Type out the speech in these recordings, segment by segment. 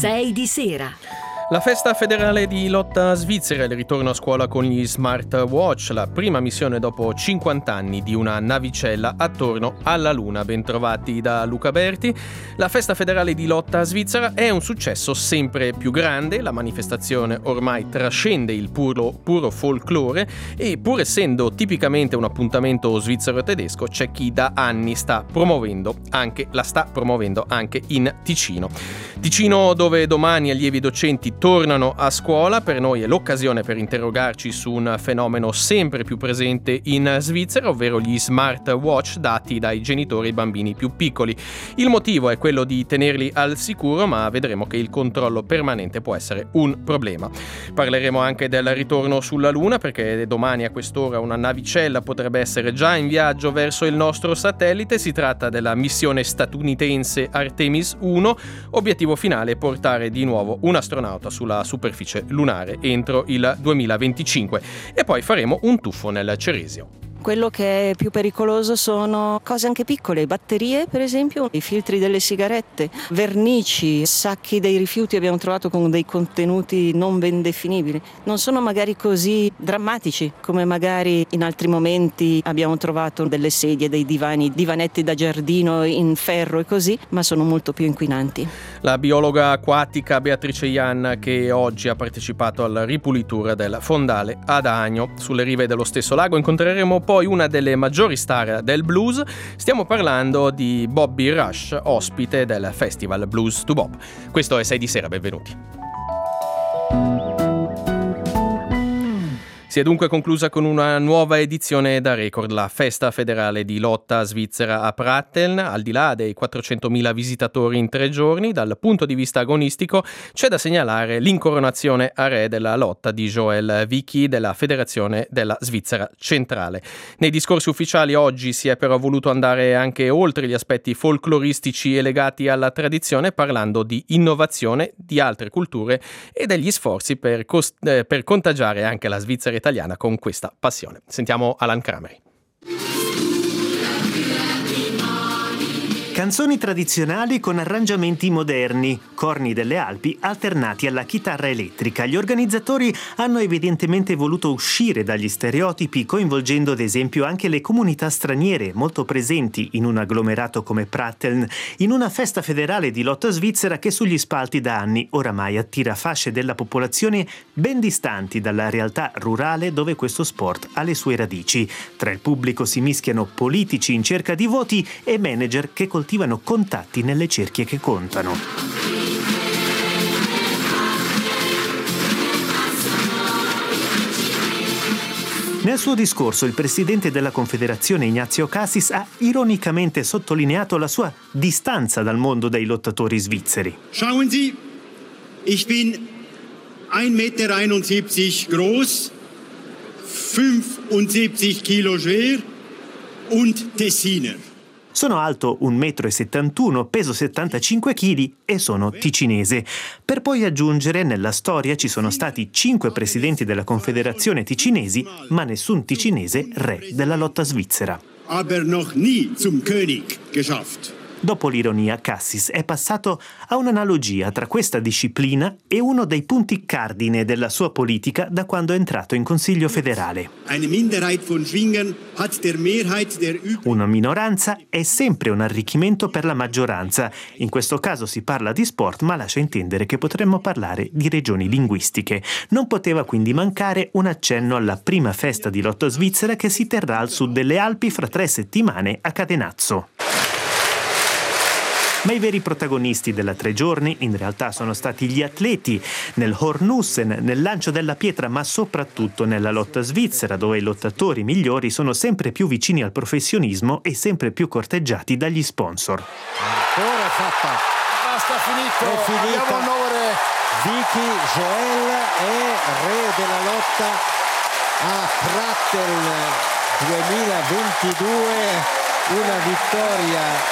6 di sera. La festa federale di lotta svizzera, il ritorno a scuola con gli smartwatch, la prima missione dopo 50 anni di una navicella attorno alla Luna. Bentrovati da Luca Berti. La festa federale di lotta svizzera è un successo sempre più grande, la manifestazione ormai trascende il puro folklore e pur essendo tipicamente un appuntamento svizzero-tedesco, c'è chi da anni la sta promuovendo anche in Ticino. Ticino, dove domani allievi docenti tornano a scuola. Per noi è l'occasione per interrogarci su un fenomeno sempre più presente in Svizzera, ovvero gli smartwatch dati dai genitori ai bambini più piccoli. Il motivo è quello di tenerli al sicuro, ma vedremo che il controllo permanente può essere un problema. Parleremo anche del ritorno sulla Luna, perché domani a quest'ora una navicella potrebbe essere già in viaggio verso il nostro satellite. Si tratta della missione statunitense Artemis 1. Obiettivo finale è portare di nuovo un astronauta sulla superficie lunare entro il 2025 e poi faremo un tuffo nel Ceresio. Quello che è più pericoloso sono cose anche piccole, batterie per esempio, i filtri delle sigarette, vernici, sacchi dei rifiuti abbiamo trovato con dei contenuti non ben definibili. Non sono magari così drammatici come magari in altri momenti abbiamo trovato delle sedie, dei divanetti da giardino in ferro e così, ma sono molto più inquinanti. La biologa acquatica Beatrice Ianna, che oggi ha partecipato alla ripulitura del fondale ad Agno sulle rive dello stesso lago. Incontreremo poi una delle maggiori star del blues. Stiamo parlando di Bobby Rush, ospite del festival Blues to Bob. Questo è 6 di sera, benvenuti. Si è dunque conclusa con una nuova edizione da record, la festa federale di lotta svizzera a Pratteln. Al di là dei 400.000 visitatori in 3 giorni, dal punto di vista agonistico c'è da segnalare l'incoronazione a re della lotta di Joel Vicky della Federazione della Svizzera Centrale. Nei discorsi ufficiali oggi si è però voluto andare anche oltre gli aspetti folcloristici e legati alla tradizione, parlando di innovazione, di altre culture e degli sforzi per contagiare anche la Svizzera italiana con questa passione. Sentiamo Alan Kramer. Canzoni tradizionali con arrangiamenti moderni, corni delle Alpi alternati alla chitarra elettrica. Gli organizzatori hanno evidentemente voluto uscire dagli stereotipi, coinvolgendo ad esempio anche le comunità straniere molto presenti in un agglomerato come Pratteln, in una festa federale di lotta svizzera che sugli spalti da anni oramai attira fasce della popolazione ben distanti dalla realtà rurale dove questo sport ha le sue radici. Tra il pubblico si mischiano politici in cerca di voti e manager che coltivano contatti nelle cerchie che contano. Nel suo discorso il presidente della Confederazione Ignazio Cassis ha ironicamente sottolineato la sua distanza dal mondo dei lottatori svizzeri. Schauen Sie, ich bin 1,71 Meter groß, 75 Kilo schwer und Tessiner. Sono alto 1,71 m, peso 75 kg e sono ticinese. Per poi aggiungere, nella storia ci sono stati 5 presidenti della Confederazione ticinesi, ma nessun ticinese re della lotta svizzera. Aber noch nie zum König geschafft. Dopo l'ironia, Cassis è passato a un'analogia tra questa disciplina e uno dei punti cardine della sua politica da quando è entrato in Consiglio federale. Una minoranza è sempre un arricchimento per la maggioranza. In questo caso si parla di sport, ma lascia intendere che potremmo parlare di regioni linguistiche. Non poteva quindi mancare un accenno alla prima festa di lotta svizzera che si terrà al sud delle Alpi fra 3 settimane a Cadenazzo. Ma i veri protagonisti della 3 giorni in realtà sono stati gli atleti nel Hornussen, nel lancio della pietra, ma soprattutto nella lotta svizzera, dove i lottatori migliori sono sempre più vicini al professionismo e sempre più corteggiati dagli sponsor. Ancora fatta. Basta, finito. È finita. Abbiamo un nuovo re. Vicky Joel è re della lotta a Pratteln 2022. Una vittoria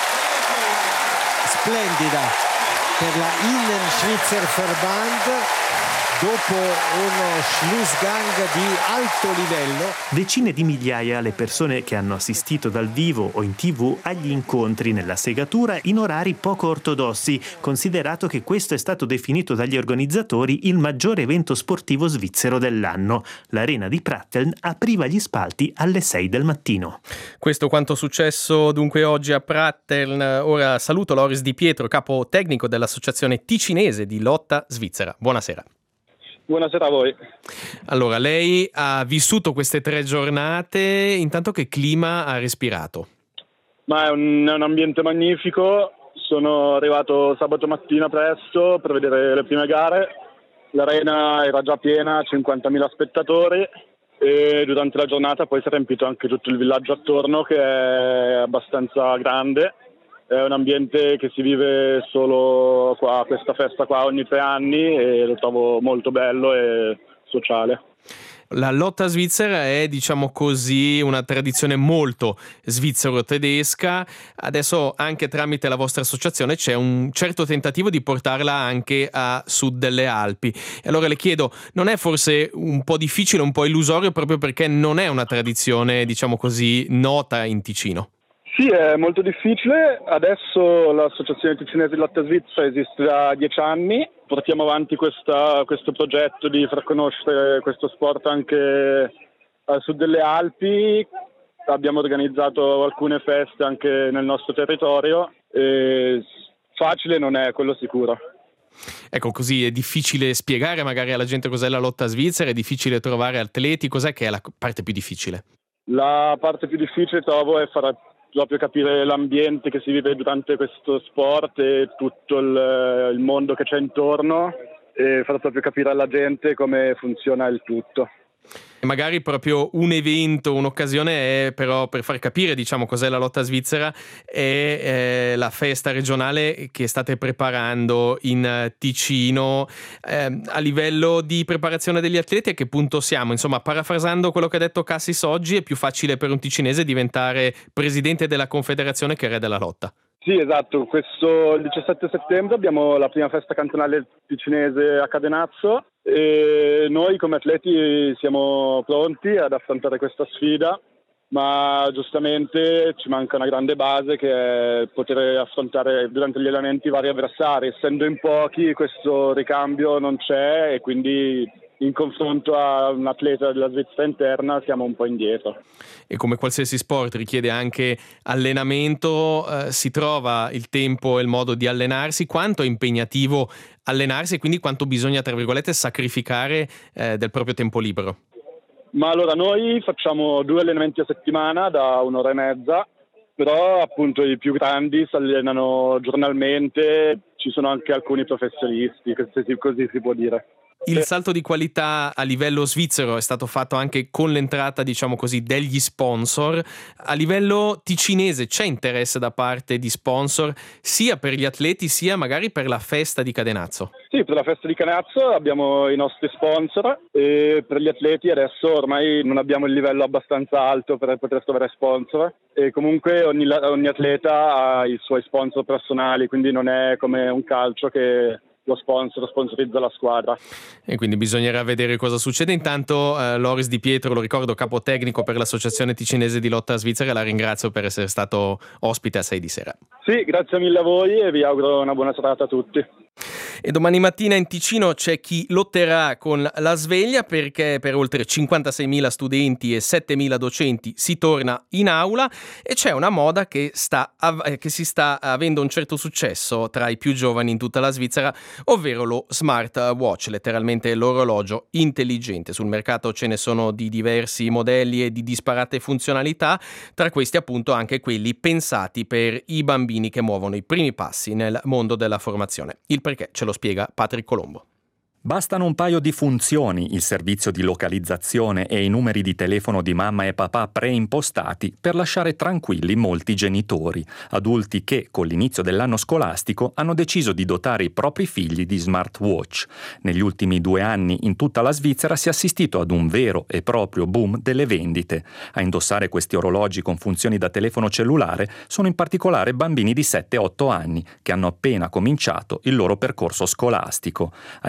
splendida per la Innenschweizer Verband, dopo uno Schlussgang di alto livello. Decine di migliaia le persone che hanno assistito dal vivo o in TV agli incontri nella segatura in orari poco ortodossi, considerato che questo è stato definito dagli organizzatori il maggiore evento sportivo svizzero dell'anno. L'arena di Pratteln apriva gli spalti alle 6 del mattino. Questo quanto successo dunque oggi a Pratteln. Ora saluto Loris Di Pietro, capo tecnico dell'Associazione Ticinese di Lotta Svizzera. Buonasera. Buonasera a voi. Allora, lei ha vissuto queste 3 giornate, intanto che clima ha respirato? Ma è un ambiente magnifico, sono arrivato sabato mattina presto per vedere le prime gare, l'arena era già piena, 50.000 spettatori e durante la giornata poi si è riempito anche tutto il villaggio attorno che è abbastanza grande. È un ambiente che si vive solo qua, questa festa qua ogni 3 anni e lo trovo molto bello e sociale. La lotta svizzera è, diciamo così, una tradizione molto svizzero-tedesca. Adesso anche tramite la vostra associazione c'è un certo tentativo di portarla anche a sud delle Alpi. E allora le chiedo, non è forse un po' difficile, un po' illusorio proprio perché non è una tradizione, diciamo così, nota in Ticino? Sì, è molto difficile. Adesso l'Associazione Ticinese di Lotta Svizzera esiste da 10 anni. Portiamo avanti questo progetto di far conoscere questo sport anche al sud delle Alpi. Abbiamo organizzato alcune feste anche nel nostro territorio. Facile non è, quello sicuro. Ecco, così è difficile spiegare magari alla gente cos'è la lotta svizzera, è difficile trovare atleti. Cos'è che è la parte più difficile? La parte più difficile trovo è far proprio capire l'ambiente che si vive durante questo sport e tutto il mondo che c'è intorno e far proprio capire alla gente come funziona il tutto. E magari proprio un evento, un'occasione è però per far capire, diciamo, cos'è la lotta svizzera è la festa regionale che state preparando in Ticino. A livello di preparazione degli atleti a che punto siamo? Insomma, parafrasando quello che ha detto Cassis oggi, è più facile per un ticinese diventare presidente della confederazione che re della lotta. Sì, esatto. Il 17 settembre abbiamo la prima festa cantonale ticinese a Cadenazzo e noi come atleti siamo pronti ad affrontare questa sfida, ma giustamente ci manca una grande base che è poter affrontare durante gli allenamenti vari avversari. Essendo in pochi questo ricambio non c'è e quindi in confronto a un atleta della Svizzera interna siamo un po' indietro. E come qualsiasi sport richiede anche allenamento, si trova il tempo e il modo di allenarsi. Quanto è impegnativo allenarsi e quindi quanto bisogna, tra virgolette, sacrificare del proprio tempo libero? Ma allora noi facciamo 2 allenamenti a settimana da 1 ora e mezza, però appunto i più grandi si allenano giornalmente, ci sono anche alcuni professionisti, così si può dire. Il salto di qualità a livello svizzero è stato fatto anche con l'entrata, diciamo così, degli sponsor. A livello ticinese c'è interesse da parte di sponsor sia per gli atleti sia magari per la festa di Cadenazzo? Sì, per la festa di Cadenazzo abbiamo i nostri sponsor e per gli atleti adesso ormai non abbiamo il livello abbastanza alto per poter trovare sponsor e comunque ogni atleta ha i suoi sponsor personali, quindi non è come un calcio che lo sponsor sponsorizza la squadra. E quindi bisognerà vedere cosa succede. Intanto Loris Di Pietro, lo ricordo, capo tecnico per l'Associazione Ticinese di Lotta Svizzera, la ringrazio per essere stato ospite a 6 di sera. Sì, grazie mille a voi e vi auguro una buona serata a tutti. E domani mattina in Ticino c'è chi lotterà con la sveglia perché per oltre 56.000 studenti e 7.000 docenti si torna in aula e c'è una moda che si sta avendo un certo successo tra i più giovani in tutta la Svizzera, ovvero lo smart watch, letteralmente l'orologio intelligente. Sul mercato ce ne sono di diversi modelli e di disparate funzionalità, tra questi appunto anche quelli pensati per i bambini che muovono i primi passi nel mondo della formazione. Il perché ce lo spiega Patrick Colombo. Bastano un paio di funzioni, il servizio di localizzazione e i numeri di telefono di mamma e papà preimpostati per lasciare tranquilli molti genitori, adulti che, con l'inizio dell'anno scolastico, hanno deciso di dotare i propri figli di smartwatch. Negli ultimi 2 anni in tutta la Svizzera si è assistito ad un vero e proprio boom delle vendite. A indossare questi orologi con funzioni da telefono cellulare sono in particolare bambini di 7-8 anni, che hanno appena cominciato il loro percorso scolastico. Allievi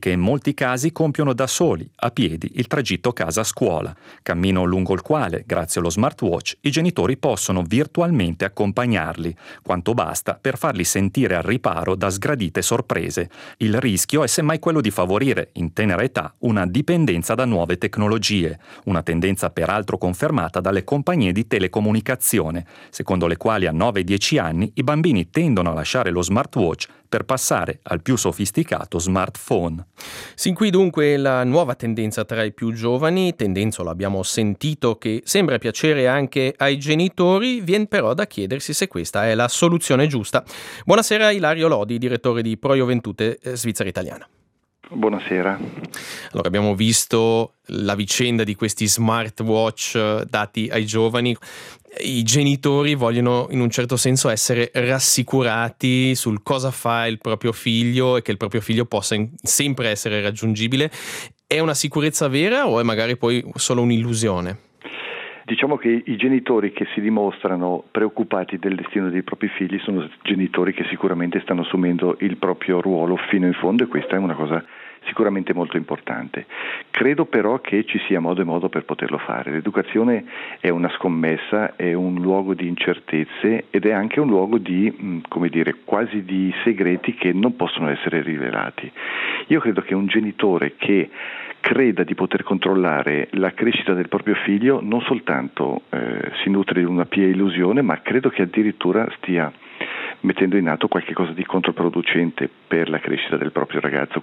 che in molti casi compiono da soli, a piedi, il tragitto casa-scuola, cammino lungo il quale, grazie allo smartwatch, i genitori possono virtualmente accompagnarli, quanto basta per farli sentire al riparo da sgradite sorprese. Il rischio è semmai quello di favorire, in tenera età, una dipendenza da nuove tecnologie, una tendenza peraltro confermata dalle compagnie di telecomunicazione, secondo le quali a 9-10 anni i bambini tendono a lasciare lo smartwatch per passare al più sofisticato smartphone. Sin qui dunque la nuova tendenza tra i più giovani, tendenza, lo abbiamo sentito, che sembra piacere anche ai genitori, viene però da chiedersi se questa è la soluzione giusta. Buonasera Ilario Lodi, direttore di Pro Juventute Svizzera Italiana. Buonasera. Allora, abbiamo visto la vicenda di questi smartwatch dati ai giovani. I genitori vogliono in un certo senso essere rassicurati sul cosa fa il proprio figlio e che il proprio figlio possa sempre essere raggiungibile. È una sicurezza vera o è magari poi solo un'illusione? Diciamo che i genitori che si dimostrano preoccupati del destino dei propri figli sono genitori che sicuramente stanno assumendo il proprio ruolo fino in fondo, e questa è una cosa sicuramente molto importante. Credo però che ci sia modo e modo per poterlo fare. L'educazione è una scommessa, è un luogo di incertezze ed è anche un luogo di, quasi di segreti che non possono essere rivelati. Io credo che un genitore che creda di poter controllare la crescita del proprio figlio non soltanto si nutre di una pia illusione, ma credo che addirittura stia mettendo in atto qualche cosa di controproducente per la crescita del proprio ragazzo.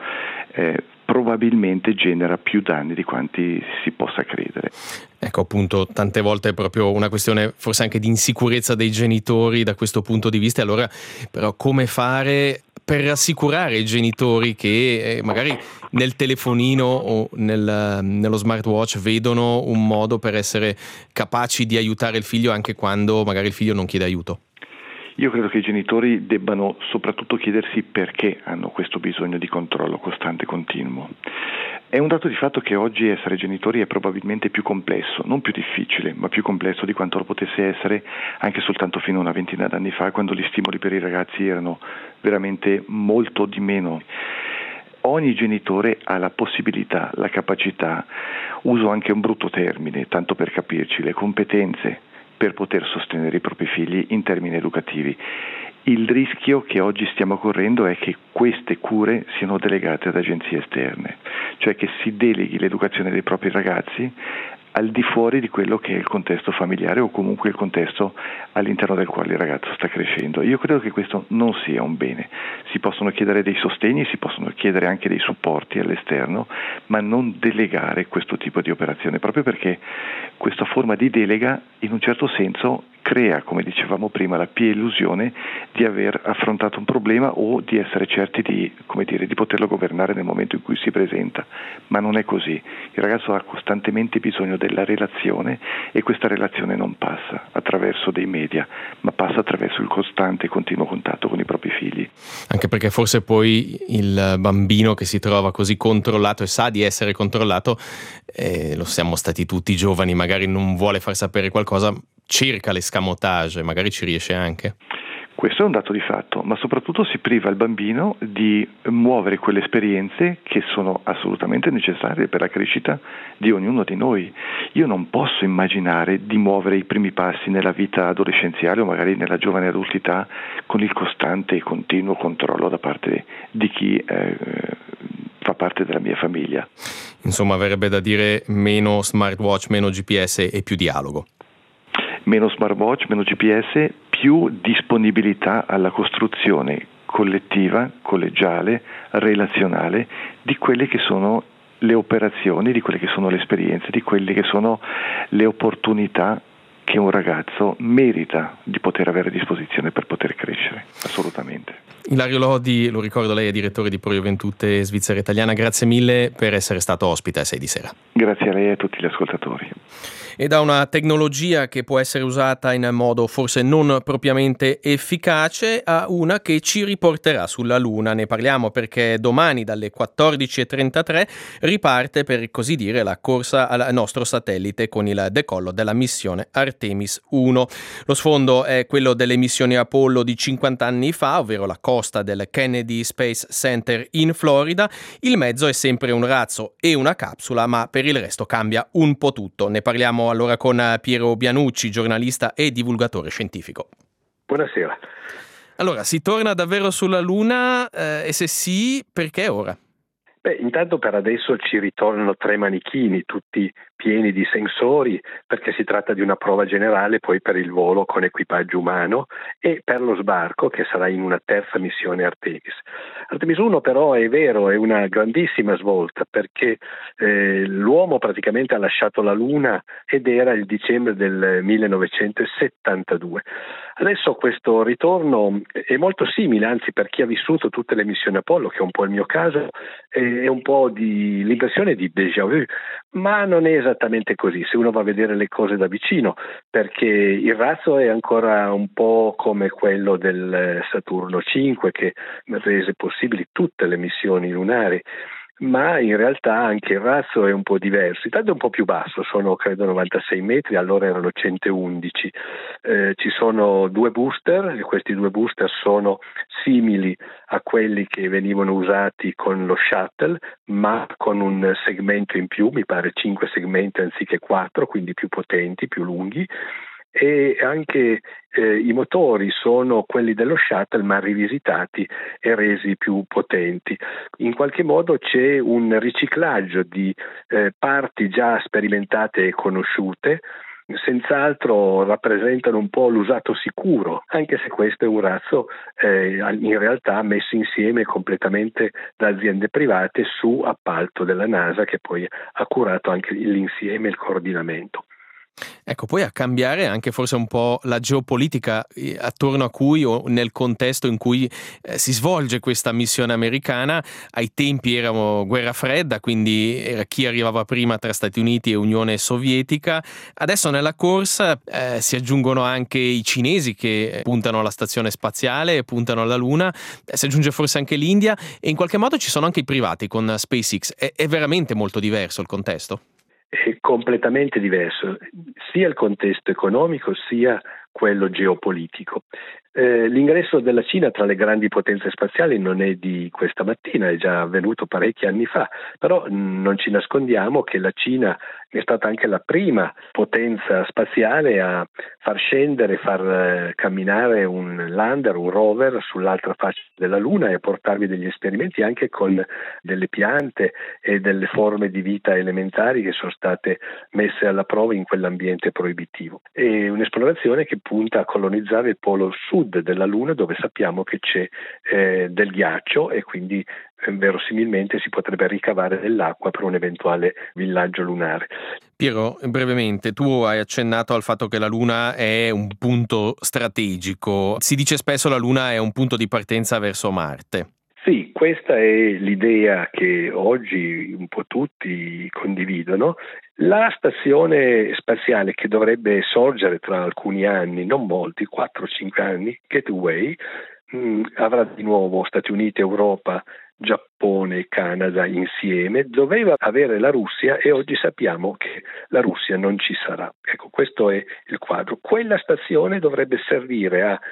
Probabilmente genera più danni di quanti si possa credere. Ecco, appunto, tante volte è proprio una questione forse anche di insicurezza dei genitori da questo punto di vista. Allora, però, come fare per rassicurare i genitori che magari nel telefonino o nello smartwatch vedono un modo per essere capaci di aiutare il figlio anche quando magari il figlio non chiede aiuto? Io credo che i genitori debbano soprattutto chiedersi perché hanno questo bisogno di controllo costante e continuo. È un dato di fatto che oggi essere genitori è probabilmente più complesso, non più difficile, ma più complesso di quanto lo potesse essere anche soltanto fino a una ventina d'anni fa, quando gli stimoli per i ragazzi erano veramente molto di meno. Ogni genitore ha la possibilità, la capacità, uso anche un brutto termine, tanto per capirci, le competenze per poter sostenere i propri figli in termini educativi. Il rischio che oggi stiamo correndo è che queste cure siano delegate ad agenzie esterne, cioè che si deleghi l'educazione dei propri ragazzi al di fuori di quello che è il contesto familiare o comunque il contesto all'interno del quale il ragazzo sta crescendo. Io credo che questo non sia un bene. Si possono chiedere dei sostegni, si possono chiedere anche dei supporti all'esterno, ma non delegare questo tipo di operazione, proprio perché questa forma di delega in un certo senso crea, come dicevamo prima, la pia illusione di aver affrontato un problema o di essere certi di poterlo governare nel momento in cui si presenta, ma non è così. Il ragazzo ha costantemente bisogno della relazione e questa relazione non passa attraverso dei media, ma passa attraverso il costante e continuo contatto con i propri figli. Anche perché forse poi il bambino che si trova così controllato e sa di essere controllato, lo siamo stati tutti giovani, magari non vuole far sapere qualcosa, cerca l'escamotage, magari ci riesce anche. Questo è un dato di fatto, ma soprattutto si priva il bambino di muovere quelle esperienze che sono assolutamente necessarie per la crescita di ognuno di noi. Io non posso immaginare di muovere i primi passi nella vita adolescenziale o magari nella giovane adultità con il costante e continuo controllo da parte di chi fa parte della mia famiglia. Insomma, verrebbe da dire meno smartwatch, meno GPS e più dialogo. Meno smartwatch, meno GPS, più disponibilità alla costruzione collettiva, collegiale, relazionale di quelle che sono le operazioni, di quelle che sono le esperienze, di quelle che sono le opportunità che un ragazzo merita di poter avere a disposizione per poter crescere, assolutamente. Ilario Lodi, lo ricordo, lei è direttore di Pro Juventute Svizzera Italiana, grazie mille per essere stato ospite a 6 di sera. Grazie a lei e a tutti gli ascoltatori. E da una tecnologia che può essere usata in modo forse non propriamente efficace a una che ci riporterà sulla Luna. Ne parliamo perché domani dalle 14.33 riparte, per così dire, la corsa al nostro satellite con il decollo della missione Artemis 1. Lo sfondo è quello delle missioni Apollo di 50 anni fa, ovvero la costa del Kennedy Space Center in Florida. Il mezzo è sempre un razzo e una capsula, ma per il resto cambia un po' tutto. Ne parliamo allora con Piero Bianucci, giornalista e divulgatore scientifico. Buonasera. Allora, si torna davvero sulla Luna e se sì, perché ora? Intanto per adesso ci ritornano 3 manichini, tutti pieni di sensori, perché si tratta di una prova generale poi per il volo con equipaggio umano e per lo sbarco che sarà in una terza missione Artemis. Artemis 1 però è vero, è una grandissima svolta perché l'uomo praticamente ha lasciato la Luna ed era il dicembre del 1972. Adesso questo ritorno è molto simile, anzi per chi ha vissuto tutte le missioni Apollo, che è un po' il mio caso, è un po' di l'impressione di déjà vu, ma non è esattamente così se uno va a vedere le cose da vicino, perché il razzo è ancora un po' come quello del Saturno 5 che rese possibili tutte le missioni lunari, ma in realtà anche il razzo è un po' diverso, intanto è un po' più basso, sono credo 96 metri, allora erano 111, ci sono 2 booster e questi 2 booster sono simili a quelli che venivano usati con lo shuttle, ma con un segmento in più, mi pare 5 segmenti anziché 4, quindi più potenti, più lunghi. E anche i motori sono quelli dello shuttle ma rivisitati e resi più potenti. In qualche modo c'è un riciclaggio di parti già sperimentate e conosciute, senz'altro rappresentano un po' l'usato sicuro, anche se questo è un razzo in realtà messo insieme completamente da aziende private su appalto della NASA, che poi ha curato anche l'insieme e il coordinamento. Ecco, poi a cambiare anche forse un po' la geopolitica attorno a cui o nel contesto in cui si svolge questa missione americana. Ai tempi era guerra fredda, quindi era chi arrivava prima tra Stati Uniti e Unione Sovietica. Adesso nella corsa si aggiungono anche i cinesi che puntano alla stazione spaziale, puntano alla Luna, si aggiunge forse anche l'India e in qualche modo ci sono anche i privati con SpaceX. È veramente molto diverso il contesto? È completamente diverso, sia il contesto economico sia quello geopolitico. L'ingresso della Cina tra le grandi potenze spaziali non è di questa mattina, è già avvenuto parecchi anni fa, però non ci nascondiamo che la Cina è stata anche la prima potenza spaziale a far scendere, far camminare un lander, un rover sull'altra faccia della Luna e a portarvi degli esperimenti anche con delle piante e delle forme di vita elementari che sono state messe alla prova in quell'ambiente proibitivo. È un'esplorazione che punta a colonizzare il polo sud della Luna, dove sappiamo che c'è del ghiaccio e quindi verosimilmente si potrebbe ricavare dell'acqua per un eventuale villaggio lunare. Piero, brevemente, tu hai accennato al fatto che la Luna è un punto strategico. Si dice spesso la Luna è un punto di partenza verso Marte. Sì, questa è l'idea che oggi un po' tutti condividono. La stazione spaziale che dovrebbe sorgere tra alcuni anni, non molti, 4-5 anni, Gateway, avrà di nuovo Stati Uniti, Europa, Giappone e Canada insieme, doveva avere la Russia e oggi sappiamo che la Russia non ci sarà. Ecco, questo è il quadro. Quella stazione dovrebbe servire a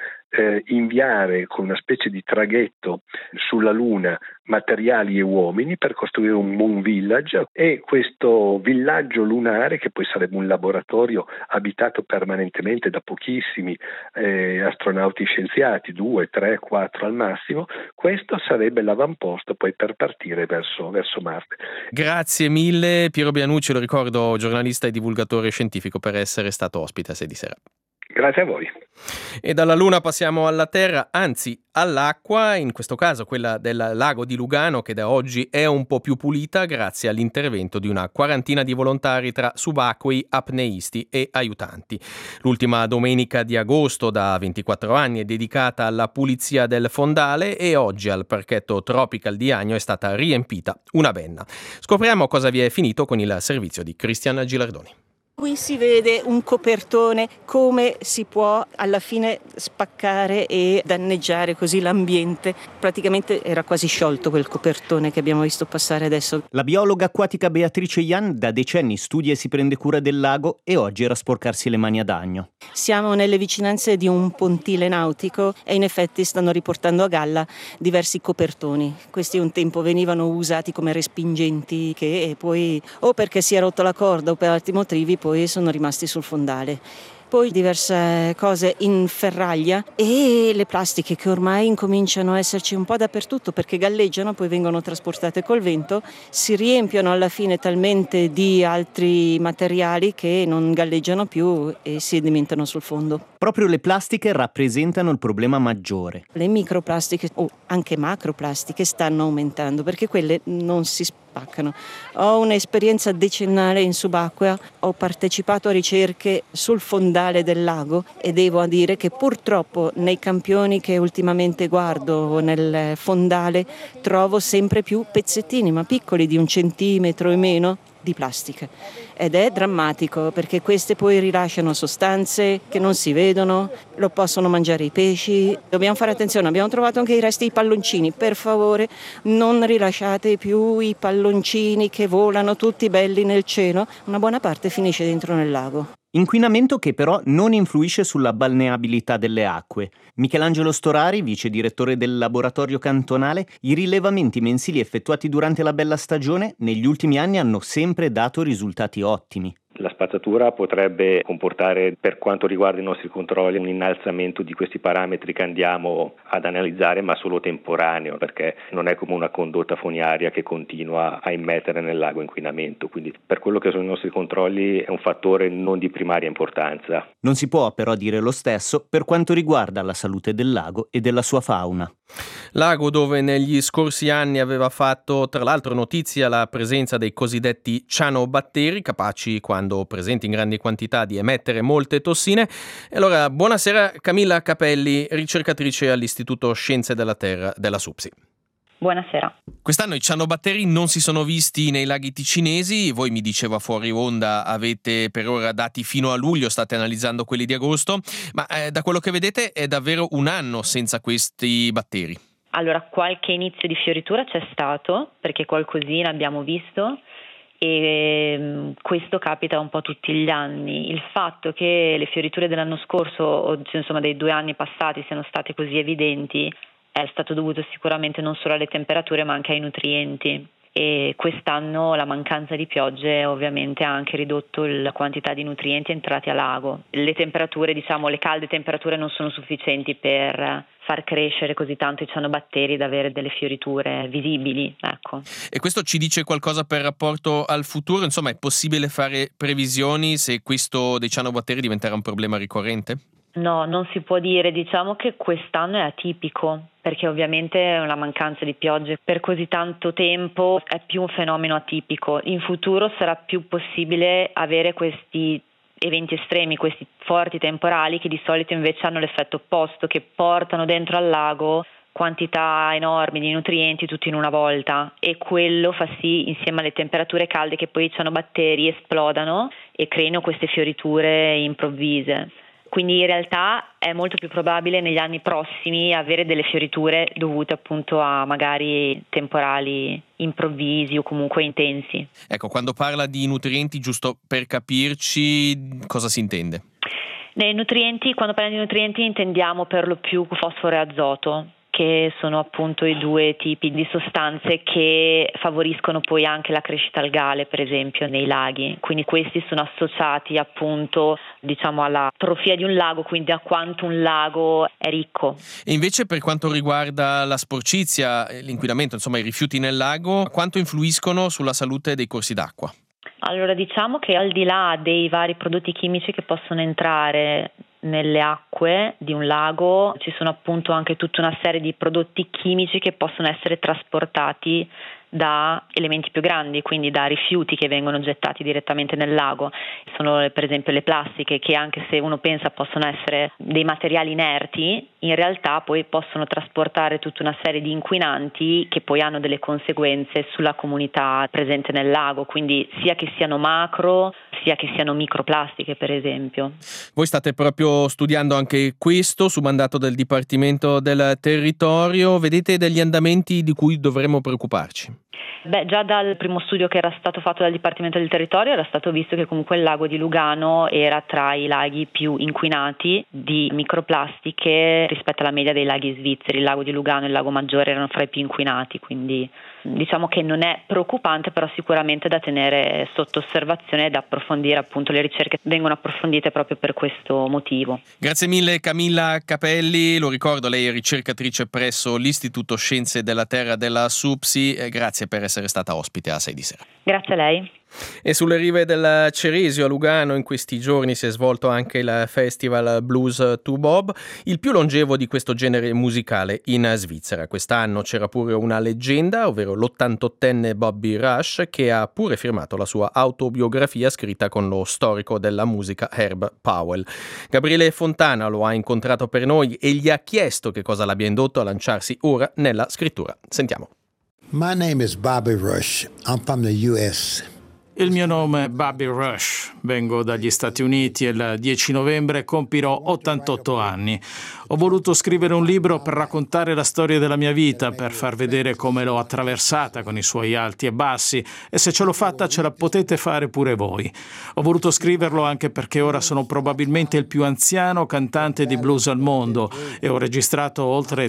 inviare con una specie di traghetto sulla Luna materiali e uomini per costruire un moon village, e questo villaggio lunare, che poi sarebbe un laboratorio abitato permanentemente da pochissimi astronauti scienziati, 2, 3, 4 al massimo, questo sarebbe l'avamposto poi per partire verso Marte. Grazie mille Piero Bianucci, lo ricordo, giornalista e divulgatore scientifico, per essere stato ospite a 6 di Sera. Grazie a voi. E dalla Luna passiamo alla Terra, anzi all'acqua, in questo caso quella del lago di Lugano, che da oggi è un po' più pulita grazie all'intervento di una quarantina di volontari tra subacquei, apneisti e aiutanti. L'ultima domenica di agosto da 24 anni è dedicata alla pulizia del fondale e oggi al parchetto Tropical di Agno è stata riempita una benna. Scopriamo cosa vi è finito con il servizio di Cristian Gilardoni. Qui si vede un copertone, come si può alla fine spaccare e danneggiare così l'ambiente. Praticamente era quasi sciolto quel copertone che abbiamo visto passare adesso. La biologa acquatica Beatrice Jan da decenni studia e si prende cura del lago e oggi era sporcarsi le mani ad agno. Siamo nelle vicinanze di un pontile nautico e in effetti stanno riportando a galla diversi copertoni. Questi un tempo venivano usati come respingenti che poi o perché si è rotto la corda o per altri motivi poi sono rimasti sul fondale. Poi diverse cose in ferraglia e le plastiche che ormai incominciano a esserci un po' dappertutto perché galleggiano, poi vengono trasportate col vento, si riempiono alla fine talmente di altri materiali che non galleggiano più e si sedimentano sul fondo. Proprio le plastiche rappresentano il problema maggiore. Le microplastiche o anche macroplastiche stanno aumentando perché quelle non si spaccano. Ho un'esperienza decennale in subacquea, ho partecipato a ricerche sul fondale del lago e devo dire che purtroppo nei campioni che ultimamente guardo nel fondale trovo sempre più pezzettini, ma piccoli, di 1 centimetro e meno, di plastica. Ed è drammatico perché queste poi rilasciano sostanze che non si vedono, lo possono mangiare i pesci. Dobbiamo fare attenzione, abbiamo trovato anche i resti di palloncini. Per favore non rilasciate più i palloncini che volano tutti belli nel cielo, una buona parte finisce dentro nel lago. Inquinamento che però non influisce sulla balneabilità delle acque. Michelangelo Storari, vice direttore del laboratorio cantonale, i rilevamenti mensili effettuati durante la bella stagione negli ultimi anni hanno sempre dato risultati ottimi. La spazzatura potrebbe comportare, per quanto riguarda i nostri controlli, un innalzamento di questi parametri che andiamo ad analizzare, ma solo temporaneo, perché non è come una condotta fognaria che continua a immettere nel lago inquinamento. Quindi per quello che sono i nostri controlli è un fattore non di primaria importanza. Non si può però dire lo stesso per quanto riguarda la salute del lago e della sua fauna. Lago dove negli scorsi anni aveva fatto tra l'altro notizia la presenza dei cosiddetti cianobatteri, capaci quando presenti in grandi quantità di emettere molte tossine. E allora buonasera Camilla Capelli, ricercatrice all'Istituto Scienze della Terra della SUPSI. Buonasera. Quest'anno i cianobatteri non si sono visti nei laghi ticinesi, voi mi diceva fuori onda avete per ora dati fino a luglio, state analizzando quelli di agosto, ma da quello che vedete è davvero un anno senza questi batteri. Allora, qualche inizio di fioritura c'è stato, perché qualcosina abbiamo visto e questo capita un po' tutti gli anni. Il fatto che le fioriture dell'anno scorso, o insomma dei 2 anni passati, siano state così evidenti è stato dovuto sicuramente non solo alle temperature ma anche ai nutrienti. E quest'anno la mancanza di piogge ovviamente ha anche ridotto la quantità di nutrienti entrati a lago. Le temperature, le calde temperature non sono sufficienti per far crescere così tanto i cianobatteri da avere delle fioriture visibili, ecco. E questo ci dice qualcosa per rapporto al futuro? Insomma, è possibile fare previsioni se questo dei cianobatteri diventerà un problema ricorrente? No, non si può dire, diciamo che quest'anno è atipico, perché ovviamente la mancanza di piogge per così tanto tempo è più un fenomeno atipico. In futuro sarà più possibile avere questi eventi estremi, questi forti temporali che di solito invece hanno l'effetto opposto, che portano dentro al lago quantità enormi di nutrienti tutti in una volta, e quello fa sì, insieme alle temperature calde, che poi i cianobatteri esplodano e creino queste fioriture improvvise. Quindi in realtà è molto più probabile negli anni prossimi avere delle fioriture dovute appunto a magari temporali improvvisi o comunque intensi. Ecco, quando parla di nutrienti, giusto per capirci, cosa si intende? Nei nutrienti, quando parliamo di nutrienti intendiamo per lo più fosforo e azoto, che sono appunto i 2 tipi di sostanze che favoriscono poi anche la crescita algale, per esempio, nei laghi. Quindi questi sono associati appunto, alla trofia di un lago, quindi a quanto un lago è ricco. E invece per quanto riguarda la sporcizia, l'inquinamento, insomma i rifiuti nel lago, quanto influiscono sulla salute dei corsi d'acqua? Allora, diciamo che al di là dei vari prodotti chimici che possono entrare nelle acque di un lago, ci sono appunto anche tutta una serie di prodotti chimici che possono essere trasportati da elementi più grandi, quindi da rifiuti che vengono gettati direttamente nel lago. Sono per esempio le plastiche, che anche se uno pensa possono essere dei materiali inerti, in realtà poi possono trasportare tutta una serie di inquinanti che poi hanno delle conseguenze sulla comunità presente nel lago, quindi sia che siano macro sia che siano microplastiche, per esempio. Voi state proprio studiando anche questo su mandato del Dipartimento del Territorio. Vedete degli andamenti di cui dovremmo preoccuparci? Già dal primo studio che era stato fatto dal Dipartimento del Territorio era stato visto che comunque il lago di Lugano era tra i laghi più inquinati di microplastiche rispetto alla media dei laghi svizzeri. Il lago di Lugano e il lago Maggiore erano fra i più inquinati, quindi diciamo che non è preoccupante, però sicuramente da tenere sotto osservazione e da approfondire. Appunto, le ricerche vengono approfondite proprio per questo motivo. Grazie mille Camilla Capelli, lo ricordo, lei è ricercatrice presso l'Istituto Scienze della Terra della SUPSI. Grazie per essere stata ospite a 6 di Sera. Grazie a lei. E sulle rive del Ceresio a Lugano in questi giorni si è svolto anche il Festival Blues to Bob, il più longevo di questo genere musicale in Svizzera. Quest'anno c'era pure una leggenda, ovvero l'88enne Bobby Rush, che ha pure firmato la sua autobiografia scritta con lo storico della musica Herb Powell. Gabriele Fontana lo ha incontrato per noi e gli ha chiesto che cosa l'abbia indotto a lanciarsi ora nella scrittura. Sentiamo. My name is Bobby Rush. I'm from the U.S. Il mio nome è Bobby Rush, vengo dagli Stati Uniti e il 10 novembre compirò 88 anni. Ho voluto scrivere un libro per raccontare la storia della mia vita, per far vedere come l'ho attraversata con i suoi alti e bassi, e se ce l'ho fatta ce la potete fare pure voi. Ho voluto scriverlo anche perché ora sono probabilmente il più anziano cantante di blues al mondo e ho registrato oltre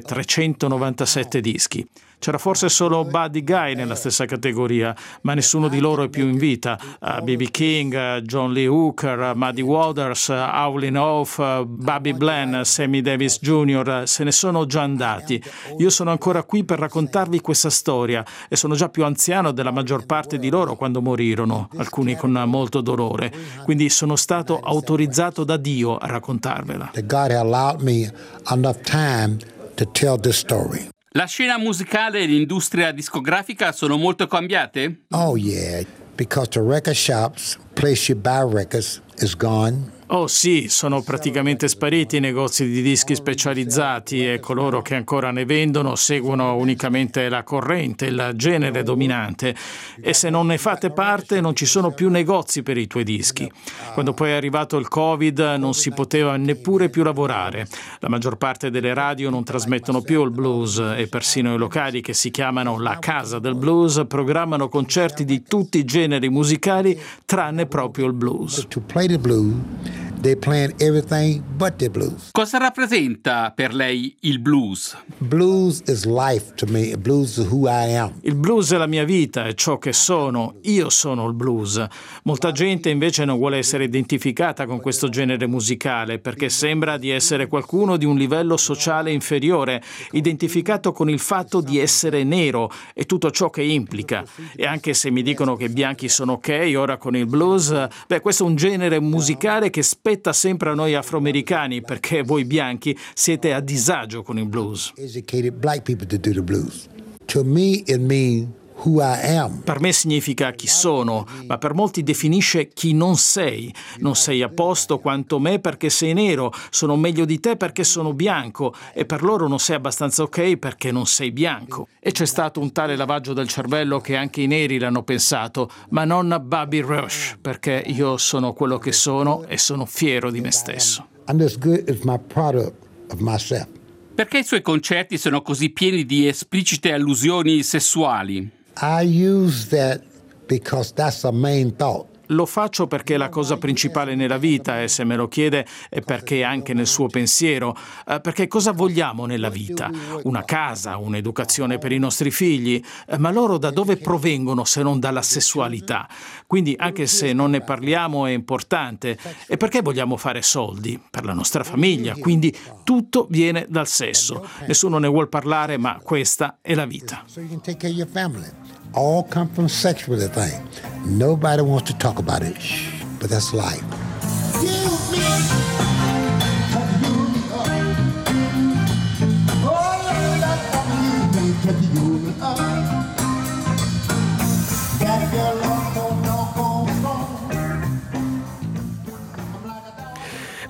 397 dischi. C'era forse solo Buddy Guy nella stessa categoria, ma nessuno di loro è più in vita. B.B. King, John Lee Hooker, Muddy Waters, Howlin' Wolf, Bobby Bland, Sammy Davis Jr. se ne sono già andati. Io sono ancora qui per raccontarvi questa storia e sono già più anziano della maggior parte di loro quando morirono, alcuni con molto dolore. Quindi sono stato autorizzato da Dio a raccontarvela. God allowed me enough time to tell this story. La scena musicale e l'industria discografica sono molto cambiate? Oh yeah, because the record shops, place you buy records, is gone. Oh sì, sono praticamente spariti i negozi di dischi specializzati e coloro che ancora ne vendono seguono unicamente la corrente, il genere dominante, e se non ne fate parte non ci sono più negozi per i tuoi dischi. Quando poi è arrivato il Covid non si poteva neppure più lavorare. La maggior parte delle radio non trasmettono più il blues e persino i locali che si chiamano la Casa del Blues programmano concerti di tutti i generi musicali tranne proprio il blues. To play the blues, they're playing everything but the blues. Cosa rappresenta per lei il blues? Blues is life to me. Blues is who I am. Il blues è la mia vita, è ciò che sono. Io sono il blues. Molta gente invece non vuole essere identificata con questo genere musicale perché sembra di essere qualcuno di un livello sociale inferiore, identificato con il fatto di essere nero e tutto ciò che implica. E anche se mi dicono che i bianchi sono ok ora con il blues, questo è un genere musicale che spetta sempre a noi afroamericani perché voi bianchi siete a disagio con il blues. Educated black people to do the blues. To me it means who I am. Per me significa chi sono, ma per molti definisce chi non sei. Non sei a posto quanto me perché sei nero, sono meglio di te perché sono bianco e per loro non sei abbastanza ok perché non sei bianco. E c'è stato un tale lavaggio del cervello che anche i neri l'hanno pensato, ma non Bobby Rush, perché io sono quello che sono e sono fiero di me stesso. I'm as good as my product of myself. Perché i suoi concerti sono così pieni di esplicite allusioni sessuali? I use that because that's a main thought. Lo faccio perché è la cosa principale nella vita e se me lo chiede è perché anche nel suo pensiero. Perché cosa vogliamo nella vita? Una casa, un'educazione per i nostri figli? Ma loro da dove provengono se non dalla sessualità? Quindi anche se non ne parliamo è importante. E perché vogliamo fare soldi? Per la nostra famiglia. Quindi tutto viene dal sesso. Nessuno ne vuol parlare, ma questa è la vita. So you can take care of your family. All come from sexual thing. Nobody wants to talk about it, but that's life.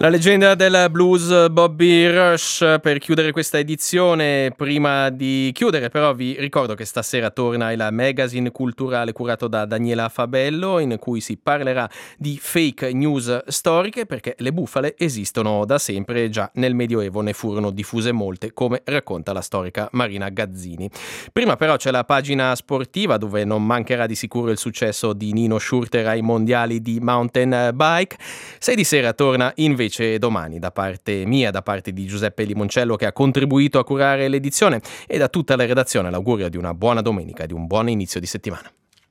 La leggenda del blues Bobby Rush per chiudere questa edizione. Prima di chiudere però vi ricordo che stasera torna il magazine culturale curato da Daniela Fabello, in cui si parlerà di fake news storiche, perché le bufale esistono da sempre, già nel Medioevo ne furono diffuse molte, come racconta la storica Marina Gazzini. Prima però c'è la pagina sportiva, dove non mancherà di sicuro il successo di Nino Schurter ai mondiali di mountain bike. 6 di sera torna invece domani, da parte mia, da parte di Giuseppe Limoncello, che ha contribuito a curare l'edizione, e da tutta la redazione l'augurio di una buona domenica e di un buon inizio di settimana.